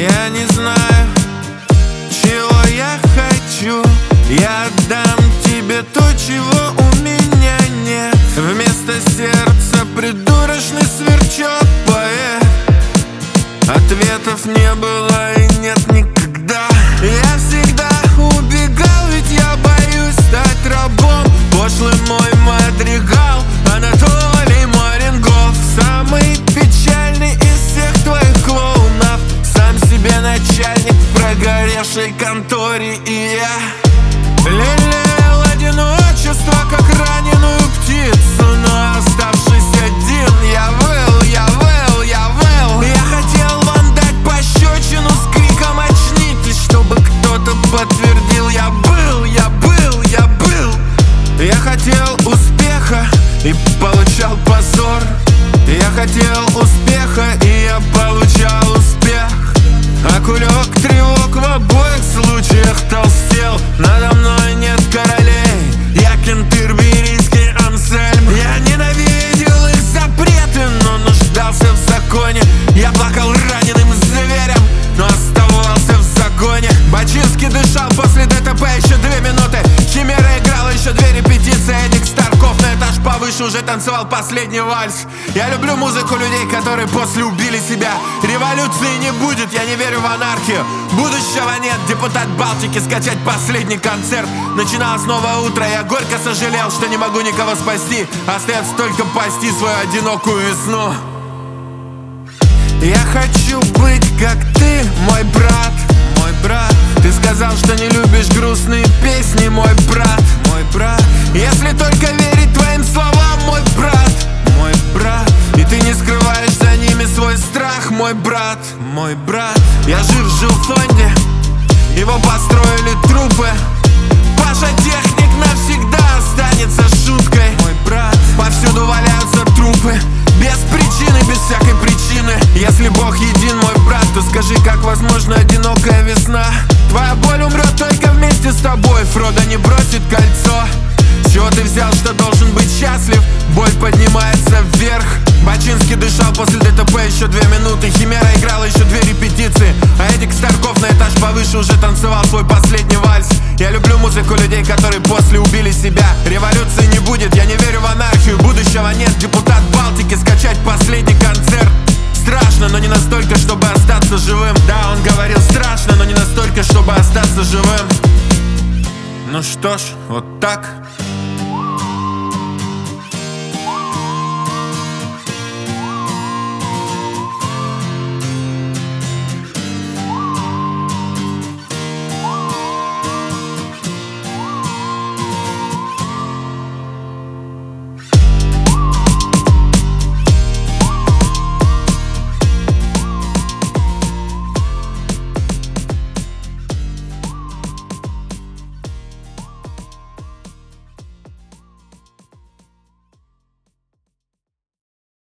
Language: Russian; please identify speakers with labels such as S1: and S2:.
S1: Я не знаю, чего я хочу. Я отдам тебе то, чего у меня нет. Вместо сердца придурочный сверчок поэт. Ответов не было и нет никогда. Я всегда убегал, ведь я боюсь стать рабом. Пошлый мой мадригал Анатолий Марингов. Самый печальный из всех твоих клоунов. Сам себе начальник в прогоревшей конторе. И я лелеял одиночество, как раненую птицу. Но оставшись один, я выл. Я хотел вам дать пощечину с криком «Очнитесь!», чтобы кто-то подтвердил: я был. Я хотел успеха и получал позор. Я хотел успеха, и я получал успех. А кулек тревог в обоих случаях толстел. Надо мной нет королей, я кентерберийский Ансельм. Я ненавидел их запреты, но нуждался в законе. Я плакал раненым зверем, но оставался в загоне. Бачинский дышал после ДТП еще 2 минуты. Химера играла еще 2 репетиции. Эдик Старков на этаж повыше уже танцевал последний вальс. Я люблю музыку людей, которые после убили себя. Революции не будет, я не верю в анархию. Будущего нет, депутат Балтики, скачать последний концерт. Начиналось новое утро, я горько сожалел, что не могу никого спасти. Остается только пасти свою одинокую весну. Я хочу быть как ты, мой брат. Ты сказал, что не любишь грустные песни, мой брат. Если только верить твоим словам, мой брат. И ты не скрываешь за ними свой страх, мой брат. Я жив в жилфонде, его построили трупы. Паша Техник навсегда останется шуткой, мой брат. Повсюду валяются трупы, без причины, без всякой причины. Если Бог един, мой брат, то скажи, как возможна одинокая весна? Твоя боль умрет только вместе с тобой. Фродо не бросит кольцо. С чего ты взял, что должен быть счастлив? Боль поднимается вверх. Бачинский дышал после ДТП еще 2 минуты. Химера играла еще 2 репетиции. А Эдик Старков на этаж повыше уже танцевал свой последний вальс. Я люблю музыку людей, которые после убили себя. Революции не будет, я не верю в анархию. Будущего нет, депутат Балтики, скачать последний концерт. Страшно, но не настолько, чтобы остаться живым. Да, он говорил страшно, но не настолько, чтобы остаться живым. Ну что ж, вот так.